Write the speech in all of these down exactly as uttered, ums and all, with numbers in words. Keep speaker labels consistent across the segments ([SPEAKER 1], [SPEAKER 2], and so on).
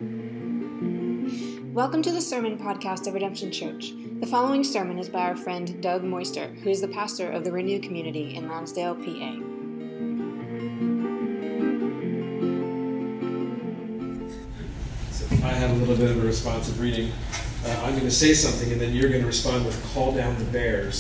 [SPEAKER 1] Welcome to the Sermon Podcast of Redemption Church. The following sermon is by our friend Doug Moister, who is the pastor of the Renew community in Lansdale, P A.
[SPEAKER 2] So I had a little bit of a responsive reading. Uh, I'm going to say something, and then you're going to respond with "Call down the bears."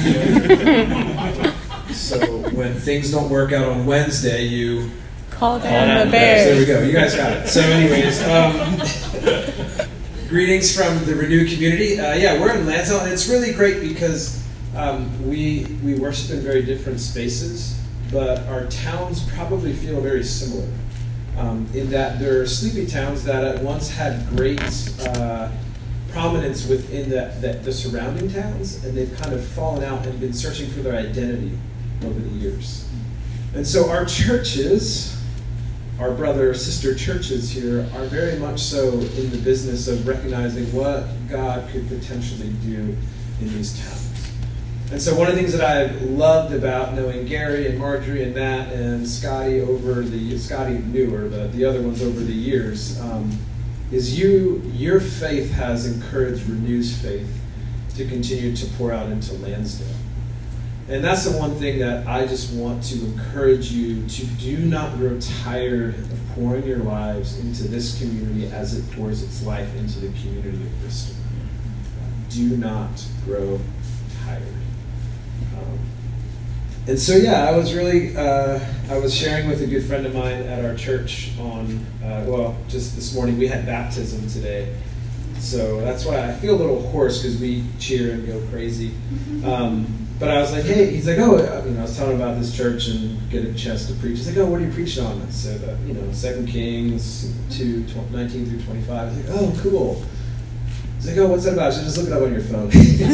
[SPEAKER 2] So when things don't work out on Wednesday, you
[SPEAKER 3] call down,
[SPEAKER 2] call down
[SPEAKER 3] the,
[SPEAKER 2] the
[SPEAKER 3] bears.
[SPEAKER 2] bears. There we go. You guys got it. So, anyways. Um, Greetings from the Renew community. Uh, yeah, we're in Lansdale, and it's really great because um, we we worship in very different spaces, but our towns probably feel very similar um, in that there are sleepy towns that at once had great uh, prominence within the, the, the surrounding towns, and they've kind of fallen out and been searching for their identity over the years. And so our churches, our brother or sister churches here, are very much so in the business of recognizing what God could potentially do in these towns. And so one of the things that I've loved about knowing Gary and Marjorie and Matt and Scotty over the, Scotty newer, the, the other ones over the years, um, is you, your faith has encouraged Renew's faith to continue to pour out into Lansdale. And that's the one thing that I just want to encourage you to do not grow tired of pouring your lives into this community as it pours its life into the community of Bristol. Do not grow tired. Um, and so, yeah, I was really, uh, I was sharing with a good friend of mine at our church on, uh, well, just this morning, we had baptism today. So that's why I feel a little hoarse because we cheer and go crazy. Um, But I was like, hey, he's like, oh, you know, I was telling him about this church and get a chance to preach. He's like, oh, what are you preaching on? I said, uh, you know, Second Kings two, nineteen through twenty-five. I was like, oh, cool. He's like, oh, what's that about? You should just look it up on your phone.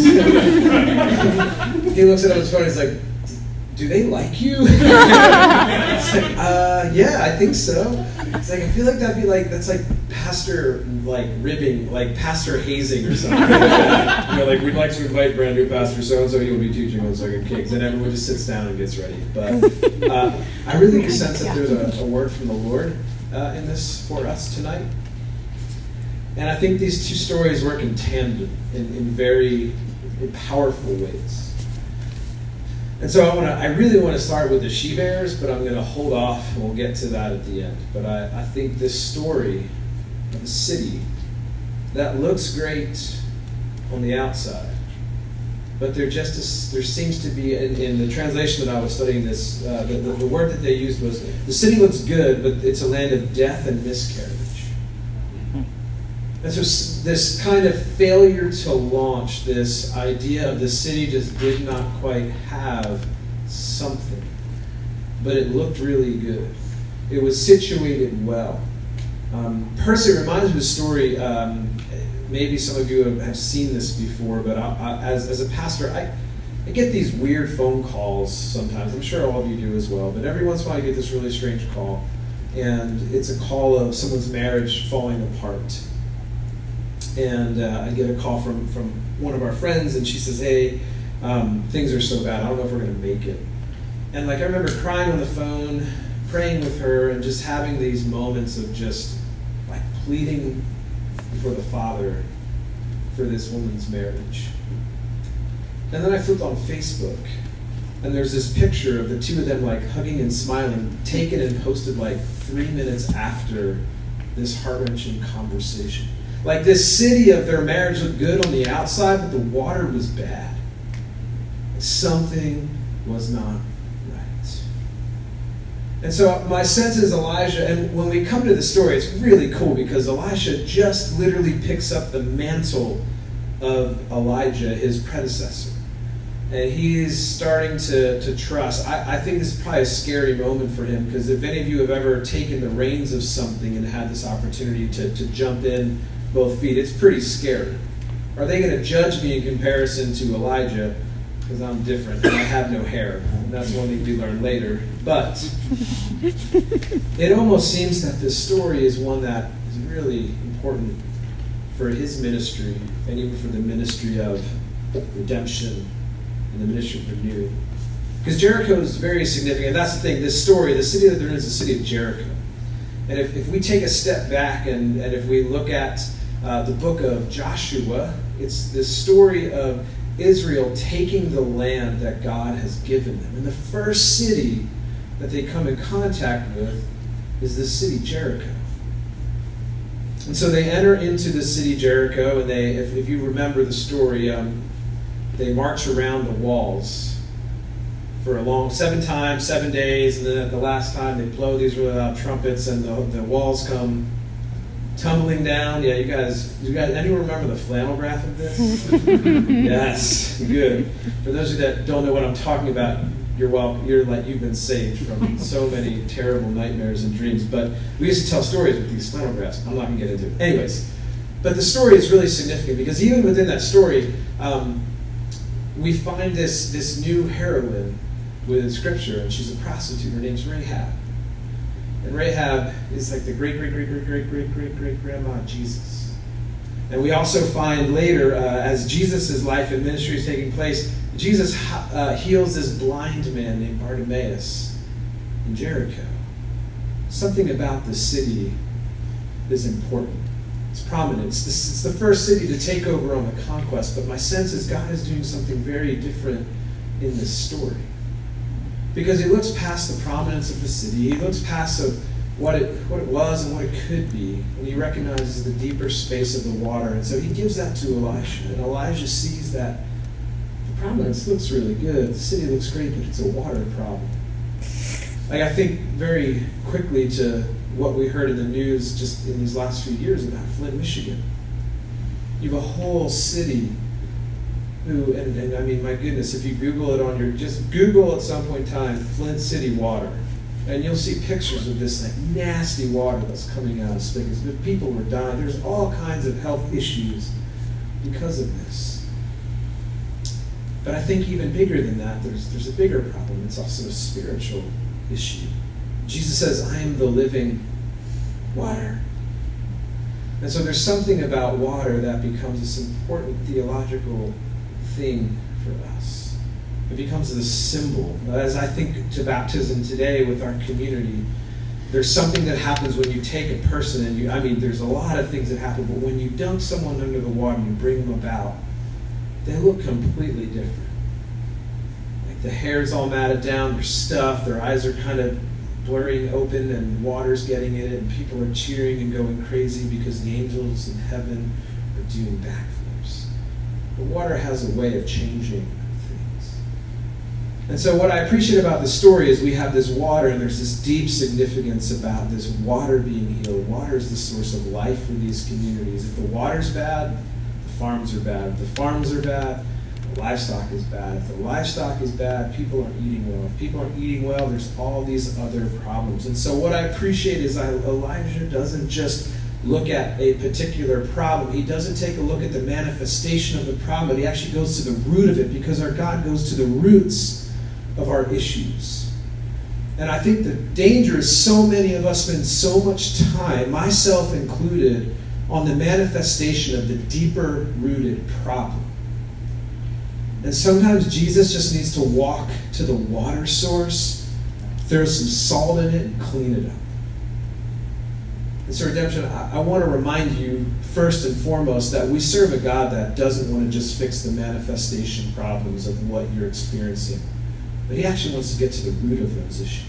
[SPEAKER 2] He looks it up on his phone. He's like, do they like you? It's like, uh, yeah, I think so. It's like, I feel like that'd be like, that's like pastor, like ribbing, like pastor hazing or something. You know, like we'd like to invite brand new pastor so-and-so, he will be teaching on Second Kings. And everyone just sits down and gets ready. But uh, I really sense that there's a, a word from the Lord uh, in this for us tonight. And I think these two stories work in tandem in, in very in powerful ways. And so I want to. I really want to start with the she-bears, but I'm going to hold off, and we'll get to that at the end. But I, I think this story of a city that looks great on the outside, but there just is, there seems to be, in, in the translation that I was studying this, uh, the, the, the word that they used was, the city looks good, but it's a land of death and miscarriage. And so this kind of failure to launch, this idea of the city just did not quite have something, but it looked really good. It was situated well. Um, personally, it reminds me of a story, um, maybe some of you have, have seen this before, but I, I, as, as a pastor, I, I get these weird phone calls sometimes. I'm sure all of you do as well, but every once in a while I get this really strange call, and it's a call of someone's marriage falling apart. And uh, I get a call from, from one of our friends, and she says, hey, um, things are so bad, I don't know if we're going to make it. And like I remember crying on the phone, praying with her, and just having these moments of just like pleading before the Father for this woman's marriage. And then I flipped on Facebook, and there's this picture of the two of them like hugging and smiling, taken and posted like three minutes after this heart-wrenching conversation. Like this city of their marriage looked good on the outside, but the water was bad. Something was not right. And so my sense is Elijah, and when we come to the story, it's really cool because Elisha just literally picks up the mantle of Elijah, his predecessor. And he's starting to, to trust. I, I think this is probably a scary moment for him because if any of you have ever taken the reins of something and had this opportunity to, to jump in both feet, it's pretty scary. Are they going to judge me in comparison to Elijah? Because I'm different and I have no hair. And that's one thing we learn later. But it almost seems that this story is one that is really important for his ministry and even for the ministry of redemption and the ministry of Renew. Because Jericho is very significant. That's the thing. This story, the city that they're in is the city of Jericho. And if, if we take a step back and, and if we look at uh, the book of Joshua, it's this story of Israel taking the land that God has given them. And the first city that they come in contact with is the city Jericho. And so they enter into the city Jericho, and they, if, if you remember the story, um, they march around the walls for a long, seven times, seven days, and then at the last time they blow these really loud trumpets, and the, the walls come tumbling down. Yeah, you guys, you guys, anyone remember the flannel graph of this? Yes, good. For those of you that don't know what I'm talking about, you're welcome. You're like you've been saved from so many terrible nightmares and dreams. But we used to tell stories with these flannel graphs. I'm not going to get into it. Anyways, but the story is really significant because even within that story, um, we find this this new heroine within Scripture, and she's a prostitute. Her name's Rahab. And Rahab is like the great, great, great, great, great, great, great, great grandma of Jesus. And we also find later, uh, as Jesus' life and ministry is taking place, Jesus uh, heals this blind man named Bartimaeus in Jericho. Something about the city is important. It's prominent. It's, this, it's the first city to take over on the conquest, but my sense is God is doing something very different in this story. Because he looks past the prominence of the city, he looks past of what it what it was and what it could be, and he recognizes the deeper space of the water. And so he gives that to Elisha, and Elijah sees that the prominence looks really good, the city looks great, but it's a water problem. Like I think very quickly to what we heard in the news just in these last few years about Flint, Michigan. You have a whole city who, and, and I mean, my goodness, if you Google it on your, just Google at some point in time, Flint City water, and you'll see pictures of this like nasty water that's coming out of spigots. But people were dying. There's all kinds of health issues because of this. But I think even bigger than that, there's there's a bigger problem. It's also a spiritual issue. Jesus says, I am the living water. And so there's something about water that becomes this important theological thing for us. It becomes this symbol. As I think to baptism today with our community, there's something that happens when you take a person and you, I mean, there's a lot of things that happen, but when you dunk someone under the water and you bring them about, they look completely different. Like the hair's all matted down, they're stuffed, their eyes are kind of blurring open and water's getting in it and people are cheering and going crazy because the angels in heaven are doing backflips. But water has a way of changing things. And so what I appreciate about this story is we have this water and there's this deep significance about this water being healed. Water is the source of life for these communities. If the water's bad, the farms are bad. If the farms are bad, the livestock is bad. If the livestock is bad, people aren't eating well. If people aren't eating well, there's all these other problems. And so what I appreciate is I, Elijah doesn't just look at a particular problem. He doesn't take a look at the manifestation of the problem, but he actually goes to the root of it because our God goes to the roots of our issues. And I think the danger is so many of us spend so much time, myself included, on the manifestation of the deeper rooted problem. And sometimes Jesus just needs to walk to the water source, throw some salt in it, and clean it up. And so Redemption, I, I want to remind you, first and foremost, that we serve a God that doesn't want to just fix the manifestation problems of what you're experiencing, but he actually wants to get to the root of those issues.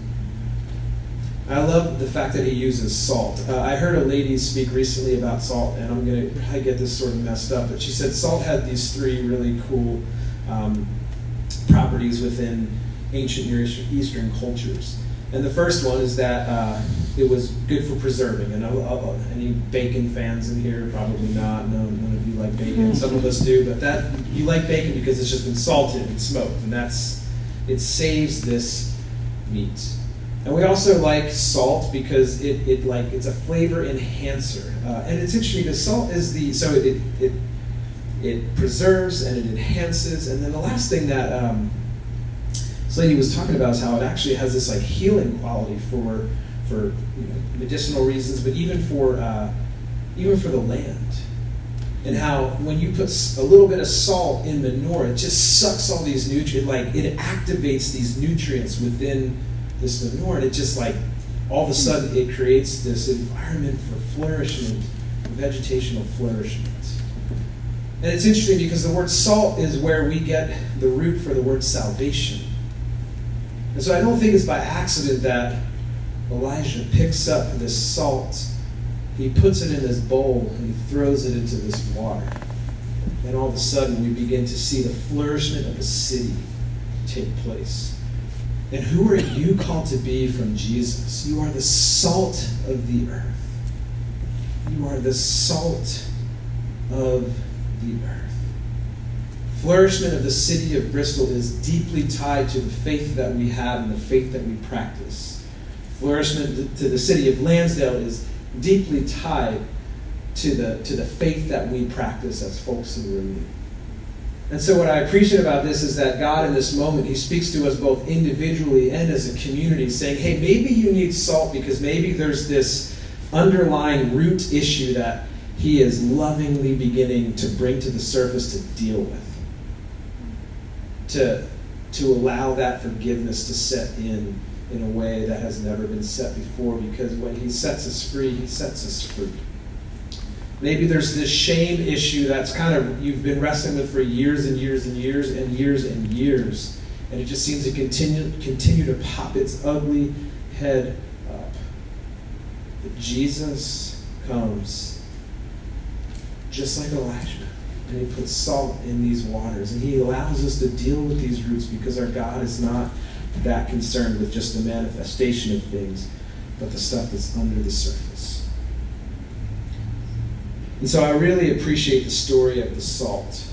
[SPEAKER 2] I love the fact that he uses salt. Uh, I heard a lady speak recently about salt, and I'm going to probably get this sort of messed up, but she said salt had these three really cool um, properties within ancient Near Eastern cultures. And the first one is that uh, it was good for preserving. And uh, uh, any bacon fans in here? Probably not. No, none of you like bacon. Some of us do, but that you like bacon because it's just been salted and smoked, and that's it saves this meat. And we also like salt because it, it like it's a flavor enhancer. Uh, and it's interesting because salt is the so it it it preserves and it enhances. And then the last thing that um, this lady was talking about is how it actually has this like healing quality for for you know, medicinal reasons, but even for uh, even for the land. And how when you put a little bit of salt in manure, it just sucks all these nutrients. Like it activates these nutrients within this manure, and it just like all of a sudden it creates this environment for flourishment, vegetational flourishment. And it's interesting because the word salt is where we get the root for the word salvation. And so I don't think it's by accident that Elijah picks up this salt, he puts it in this bowl, and he throws it into this water. And all of a sudden we begin to see the flourishment of a city take place. And who are you called to be from Jesus? You are the salt of the earth. You are the salt of the earth. Flourishment of the city of Bristol is deeply tied to the faith that we have and the faith that we practice. Flourishment to the city of Lansdale is deeply tied to the, to the faith that we practice as folks in Renew. And so what I appreciate about this is that God in this moment, he speaks to us both individually and as a community, saying, hey, maybe you need salt because maybe there's this underlying root issue that he is lovingly beginning to bring to the surface to deal with. To, to allow that forgiveness to set in in a way that has never been set before, because when he sets us free, he sets us free. Maybe there's this shame issue that's kind of, you've been wrestling with for years and years and years and years and years, and it just seems to continue, continue to pop its ugly head up. But Jesus comes just like Elijah, and he puts salt in these waters, and he allows us to deal with these roots because our God is not that concerned with just the manifestation of things, but the stuff that's under the surface. And so I really appreciate the story of the salt.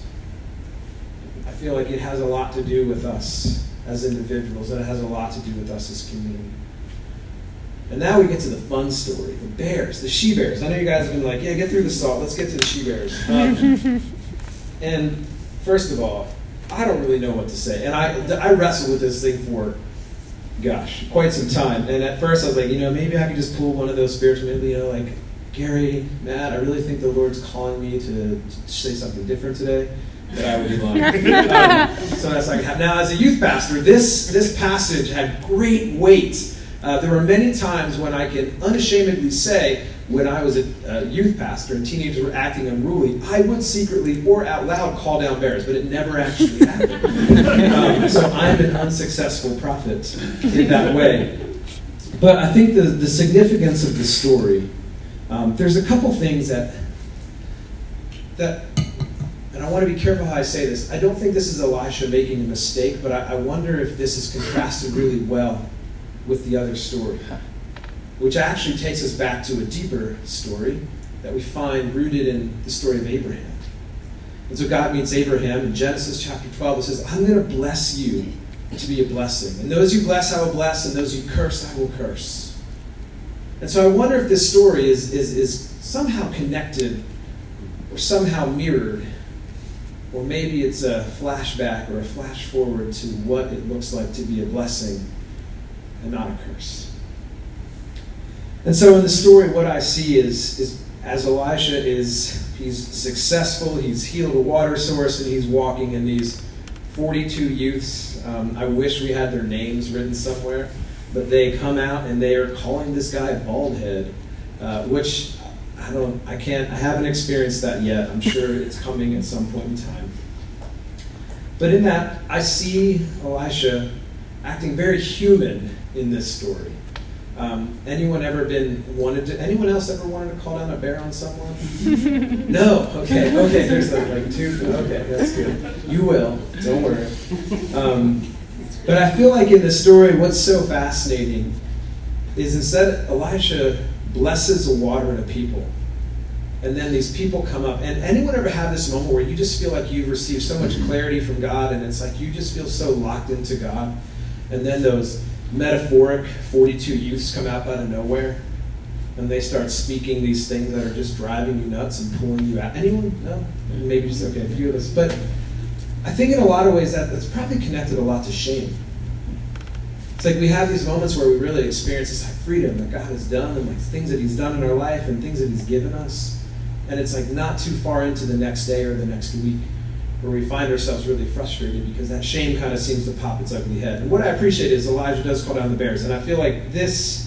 [SPEAKER 2] I feel like it has a lot to do with us as individuals, and it has a lot to do with us as community. And now we get to the fun story, the bears, the she-bears. I know you guys have been like, yeah, get through the salt, let's get to the she-bears. Um, and first of all, I don't really know what to say. And I, I wrestled with this thing for, gosh, quite some time. And at first I was like, you know, maybe I could just pull one of those spirits, maybe, you know, like, Gary, Matt, I really think the Lord's calling me to say something different today, that I would be lying. um, so that's like, now as a youth pastor, this, this passage had great weight. Uh, there were many times when I can unashamedly say, when I was a, a youth pastor and teenagers were acting unruly, I would secretly or out loud call down bears, but it never actually happened. um, so I'm an unsuccessful prophet in that way. But I think the, the significance of the story, um, there's a couple things that, that, and I want to be careful how I say this, I don't think this is Elisha making a mistake, but I, I wonder if this is contrasted really well with the other story, which actually takes us back to a deeper story that we find rooted in the story of Abraham. And so God meets Abraham in Genesis chapter twelve. It says, I'm going to bless you to be a blessing. And those you bless, I will bless, and those you curse, I will curse. And so I wonder if this story is, is, is somehow connected or somehow mirrored, or maybe it's a flashback or a flash forward to what it looks like to be a blessing and not a curse. And so in the story, what I see is, is as Elisha is, he's successful, he's healed a water source, and he's walking in these forty-two youths. Um, I wish we had their names written somewhere, but they come out and they are calling this guy Baldhead, uh, which I don't, I can't, I haven't experienced that yet. I'm sure it's coming at some point in time. But in that, I see Elisha acting very human in this story. Um, anyone ever been wanted to? Anyone else ever wanted to call down a bear on someone? No. Okay. Okay. There's like, like two. Okay, that's good. You will. Don't worry. Um, but I feel like in the story, what's so fascinating is instead Elisha blesses a water and a people, and then these people come up. And anyone ever had this moment where you just feel like you've received so much clarity from God, and it's like you just feel so locked into God, and then those metaphoric forty-two youths come out out of nowhere, and they start speaking these things that are just driving you nuts and pulling you out. Anyone? No? Maybe just, okay, a few of us. But I think in a lot of ways that, that's probably connected a lot to shame. It's like we have these moments where we really experience this like freedom that God has done, and like things that he's done in our life and things that he's given us. And it's like not too far into the next day or the next week where we find ourselves really frustrated because that shame kind of seems to pop its ugly head. And what I appreciate is Elijah does call down the bears. And I feel like this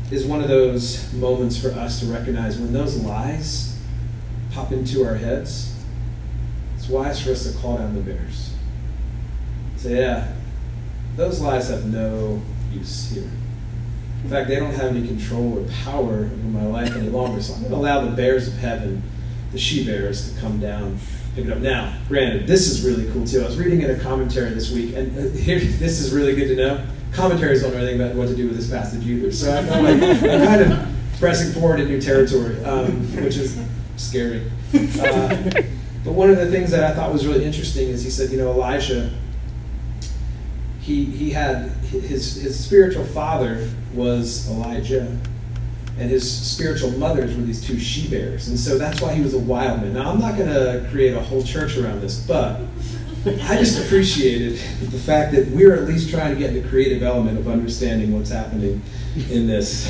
[SPEAKER 2] is one of those moments for us to recognize when those lies pop into our heads, it's wise for us to call down the bears. Say, yeah, those lies have no use here. In fact, they don't have any control or power over my life any longer, so I'm going to allow the bears of heaven, the she-bears, to come down, pick it up. Now, granted, this is really cool too. I was reading in a commentary this week, and here, this is really good to know. Commentaries don't know anything about what to do with this passage either, so I feel like I'm kind of pressing forward in new territory, um, which is scary. Uh, but one of the things that I thought was really interesting is he said, you know, Elijah, he he had his his spiritual father was Elijah, and his spiritual mothers were these two she-bears, and so that's why he was a wild man. Now, I'm not going to create a whole church around this, but I just appreciated the fact that we're at least trying to get the creative element of understanding what's happening in this.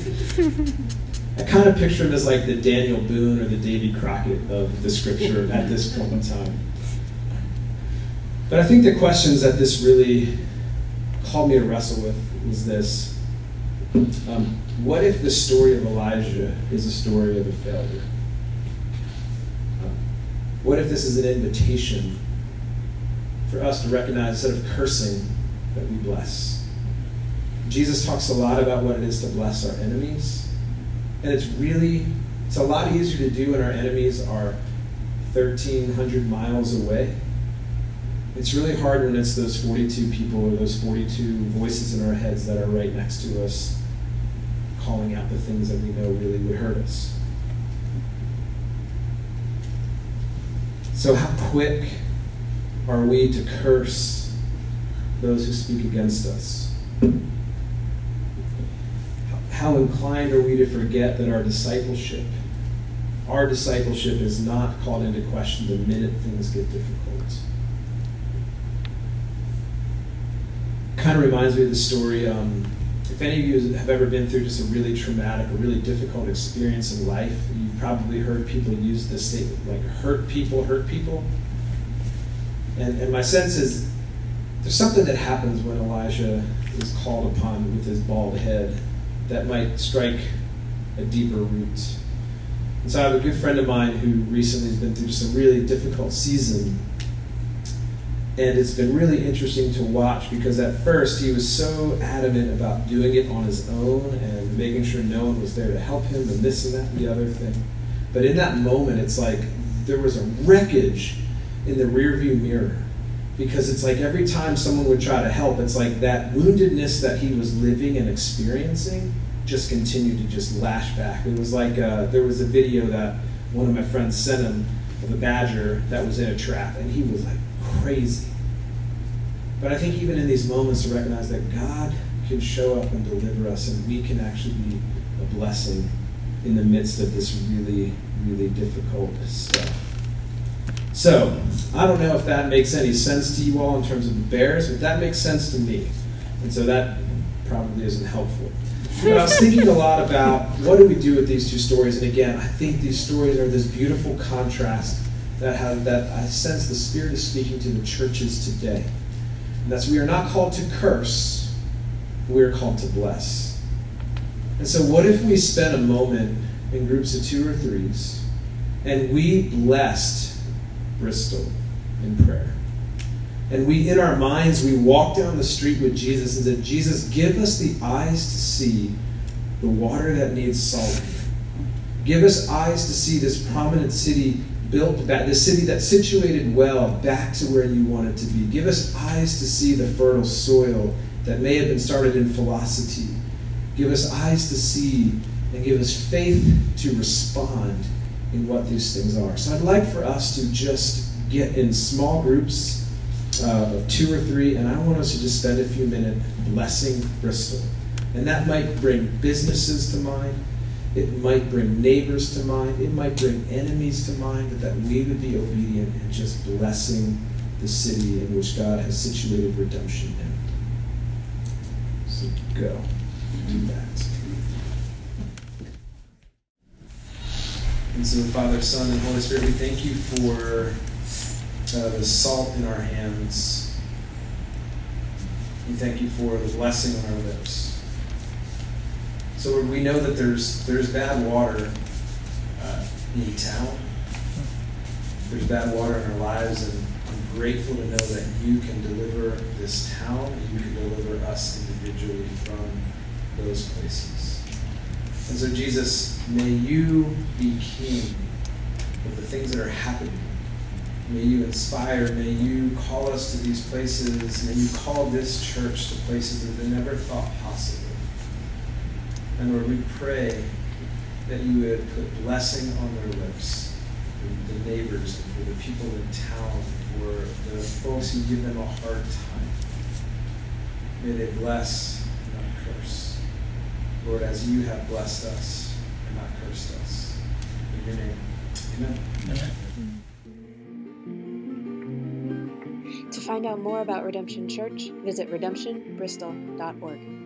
[SPEAKER 2] I kind of picture him as like the Daniel Boone or the Davy Crockett of the scripture at this point in time. But I think the questions that this really called me to wrestle with was this. Um, what if the story of Elijah is a story of a failure? Um, what if this is an invitation for us to recognize, instead of cursing, that we bless? Jesus talks a lot about what it is to bless our enemies. And it's really, it's a lot easier to do when our enemies are thirteen hundred miles away. It's really hard when it's those forty-two people or those forty-two voices in our heads that are right next to us, calling out the things that we know really would hurt us. So how quick are we to curse those who speak against us? How inclined are we to forget that our discipleship, our discipleship is not called into question the minute things get difficult? Kind of reminds me of the story, um, if any of you have ever been through just a really traumatic or really difficult experience in life, you've probably heard people use this statement, like hurt people, hurt people. And, and my sense is there's something that happens when Elijah is called upon with his bald head that might strike a deeper root. And so I have a good friend of mine who recently has been through just a really difficult season. And it's been really interesting to watch because at first he was so adamant about doing it on his own and making sure no one was there to help him and this and that and the other thing. But in that moment, it's like there was a wreckage in the rearview mirror, because it's like every time someone would try to help, it's like that woundedness that he was living and experiencing just continued to just lash back. It was like uh, there was a video that one of my friends sent him of a badger that was in a trap, and he was like crazy. But I think even in these moments to recognize that God can show up and deliver us, and we can actually be a blessing in the midst of this really, really difficult stuff. So, I don't know if that makes any sense to you all in terms of the bears, but that makes sense to me. And so that probably isn't helpful. But I was thinking a lot about what do we do with these two stories. And again, I think these stories are this beautiful contrast that have, that I sense the Spirit is speaking to the churches today. And that's, we are not called to curse, we are called to bless. And so what if we spent a moment in groups of two or threes and we blessed Bristol in prayer? And we, in our minds, we walked down the street with Jesus and said, Jesus, give us the eyes to see the water that needs salt. Give us eyes to see this prominent city built back, the city that's situated well back to where you want it to be. Give us eyes to see the fertile soil that may have been started in philosophy. Give us eyes to see and give us faith to respond in what these things are. So I'd like for us to just get in small groups uh, of two or three, and I want us to just spend a few minutes blessing Bristol. And that might bring businesses to mind. It might bring neighbors to mind. It might bring enemies to mind, but that we would be obedient and just blessing the city in which God has situated redemption in. So go. Do that. And so, Father, Son, and Holy Spirit, we thank you for uh, the salt in our hands. We thank you for the blessing on our lips. So we know that there's there's bad water uh, in town. There's bad water in our lives, and I'm grateful to know that you can deliver this town, and you can deliver us individually from those places. And so, Jesus, may you be king of the things that are happening. May you inspire, may you call us to these places, may you call this church to places that they never thought possible. And Lord, we pray that you would put blessing on their lips for the neighbors and for the people in town, for the folks who give them a hard time. May they bless and not curse. Lord, as you have blessed us and not cursed us. In your name, amen. Amen.
[SPEAKER 1] To find out more about Redemption Church, visit redemption bristol dot org.